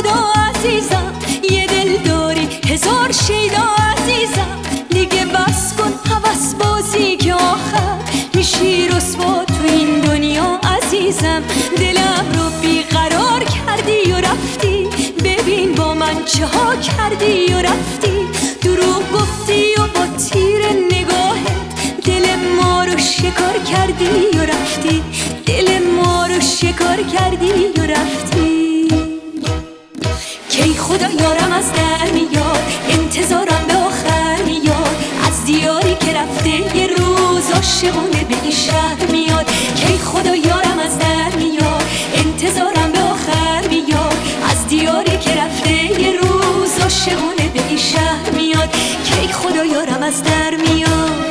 خدا عزیزم، یه دل داری هزار شیدا عزیزم. دیگه بس کن هوس بازی که آخر میشی رسوا تو این دنیا عزیزم. دلم رو بیقرار کردی و رفتی، ببین با من چه ها کردی و رفتی. دروغ گفتی و با تیر نگاهت دل ما رو شکار کردی و رفتی، دل ما رو شکار کردی و رفتی. کی خدا یارم از در میاد، انتظارم به آخر میاد. از دیاری که رفته یه روز عاشقونه به این شهر میاد. کی خدا یارم از در میاد، انتظارم به آخر میاد. از دیاری که رفته یه روز عاشقونه به این شهر میاد. کی خدا یارم از در میاد.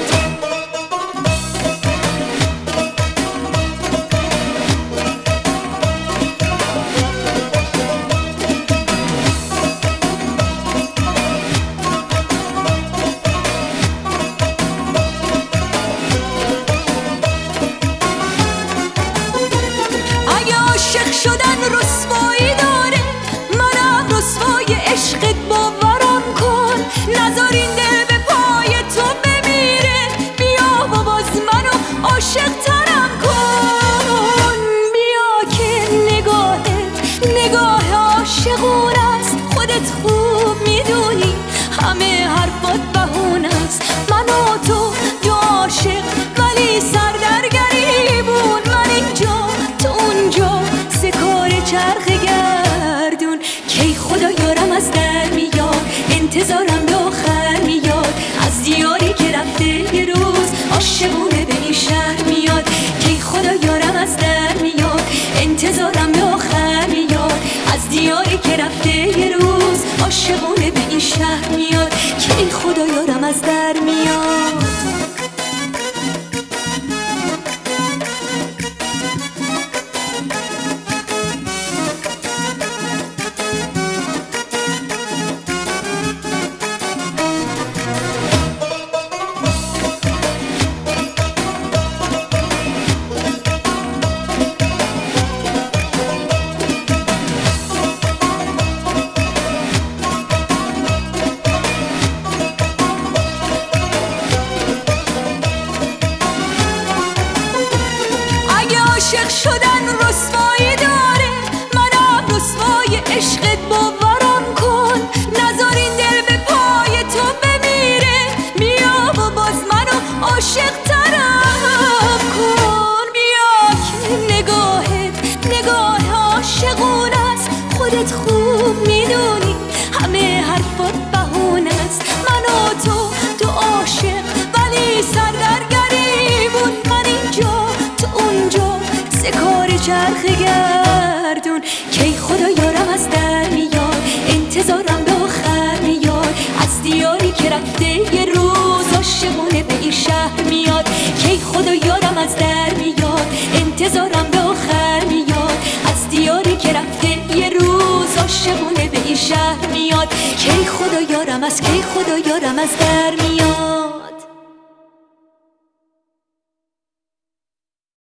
عاشق شدن رسوایی داره، منم رسوای عشقت باورم کن. نذار این دل به پای تو بمیره، بیا و باز منو عاشق ترم کن. بیا که نگاه عاشقون است، خودت خوب میدونی همه حرفات بهونه است. من و تو دو عاشق ولی سردرگریبون، من اینجا تو اونجا چرخ گردون. کی خدا یارم از در میاد، انتظارم به آخر میاد. از دیاری که رفته یه روز عاشقونه به این شهر میاد. کی خدا یارم از در میاد، انتظارم به آخر میاد. از دیاری که رفته یه روز عاشقونه به این شهر میاد. کی خدا یارم از در میاد. عاشق شدن رسوایی داره، منم رسوای عشقت باورم کن. نذار این دل به پای تو بمیره، بیا و باز منو عاشق ترم کن. بیا که نگاه عاشقون است، خودت خوب میدونی همه حرفات بهونه است. من و تو دو عاشق ولی سردرگریبون، من اینجا تو اونجا کار چرخ گردون. کی خدا یارم از در میاد، انتظارم به آخر میاد. از دیاری که رفته یه روز عاشقونه به این شهر میاد. کی خدا یارم از در میاد، انتظارم به آخر میاد. از دیاری که رفته یه روز عاشقونه به این شهر میاد. کی خدا یارم از در میاد.